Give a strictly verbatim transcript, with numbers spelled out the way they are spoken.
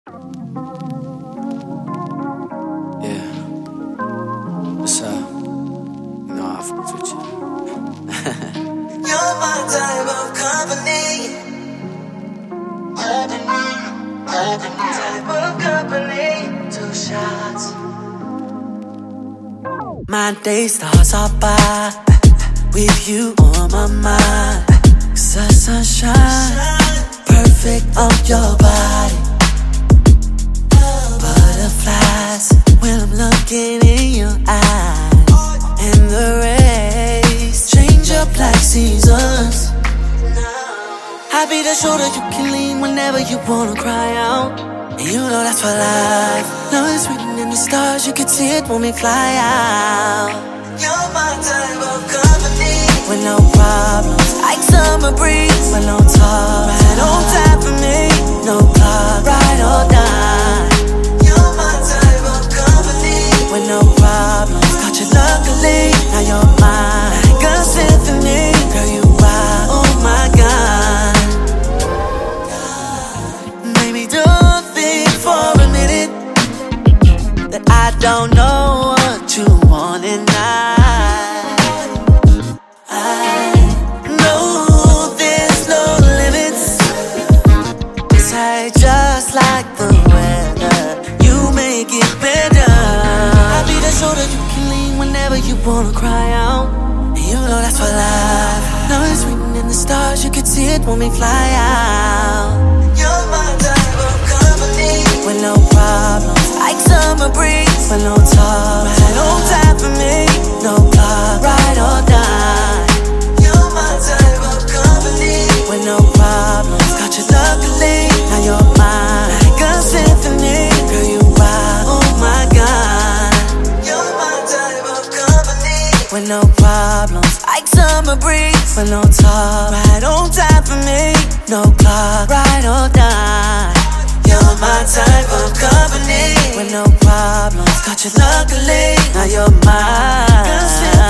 Yeah, what's up? You know I fuck with you. You're my type of company. Type of company. Two shots. My day starts off by with you on my mind. Cause the sunshine, perfect on your body. Butterflies when I'm looking in your eyes. And the rays change up like seasons. I'll be the shoulder you can lean whenever you wanna cry out. And you know that's for life. Love is written in the stars, you can see it when we fly out. You're my type of company. With no problems, like summer breeze. With no talk, right on time for me. No clock, ride or die. You're my type of company. With no problems, got you luckily. Now you're mine, like a symphony. Girl, you wild, oh my God. Maybe don't think for a minute that I don't know what you want and I I know there's no limits. Cause I just like the weather, you make it better. I'll be the shoulder you can lean whenever you wanna cry out. And you know that's for life. Love is written in the stars, you can see it when we fly out. You're my type of company. With no problems, like summer breeze. With no talk, right on time for me. No clock, ride or die. You're my type of company. With no problems, got you luckily. Now you're mine, like a symphony. Girl, you wild, oh my God. You're my type of company. With no problems, like summer breeze. With no talk, right on time for me. No clock, ride or die. You're my type of company. With no problems, got you luckily. Now you're mine.